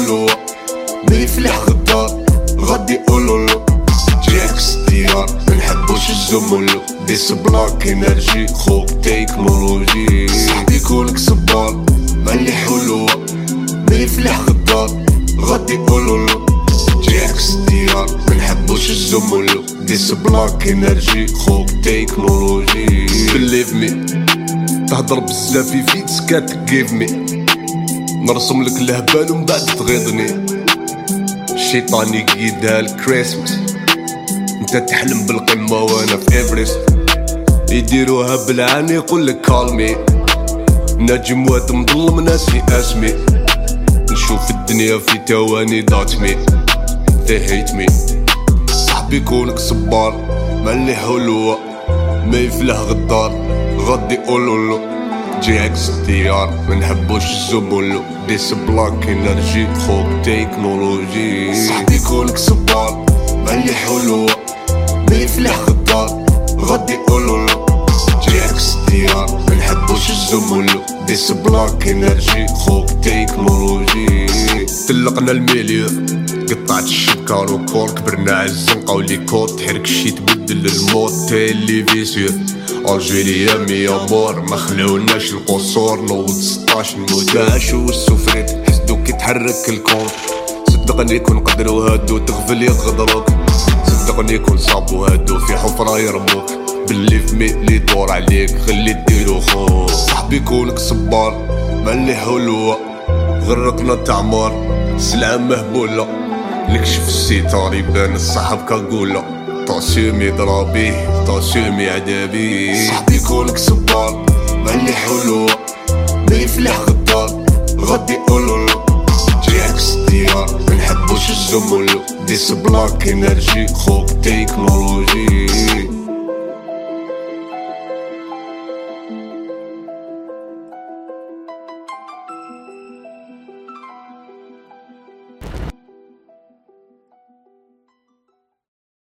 يحولوا ما يفلح غدار غادي يقولولو جاك ستيار منحبوش الزملو ديس بلاك انرجي خوك تكنولوجي صاحبي كونك صبار ملي حلوة ما يفلح غدار غادي يقولولو جاك ستيار منحبوش الزملو ديس بلاك انرجي خوك تكنولوجي بليف مي تهضر بزاف في فيتس كاتجيف مي نرسم لك الهبال ومن بعد تغيظني الشيطان يقيدها الكريسماس انت تحلم بالقمة وانا في ايفرست يديروها بالعاني يقولك كالمي نجم واد مظلم ناسي اسمي نشوف الدنيا في تواني داتمي they hate me صاحبي كونك صبار ملي حلوة ما يفلح غدار غادي يقولولو جاك ستيار منحبوش الزملو ديس بلاك انرجي خوك تكنولوجي صاحبي كونك صبار ملي حلوة ما يفلح غدار غادي يقولولو جاك ستيار منحبوش الزملو ديس بلاك انرجي خوك تكنولوجي طلقنا الميليو قطعت الشبكة وكور كبرنا عالزنقة ولي كود تحرك شي تبدل الموت تيليفيزيو الجيريا مية مور ما خلوناش القصور نوض 16 المداش والسفريت حسدو كي تحرك الكون صدقني كون قدروا هادو تغفل يغدروك صدقني كون صابو هادو في حفرة يرموك باللي في مي يدور عليك خلي ديرو خوك صاحبي كونك صبار ملي حلوة غرقنا تعمار سلعة مهبولة نكشف الستار يبان الصحاب كاقولة طاسيم يضربي طاسيم يعدابي صاحبي كونك صبار ملي حلوة ما يفلح غدار غادي يقولولو جاك ستيار منحبوش الزملو ديس بلاك انرجي خوك تكنولوجي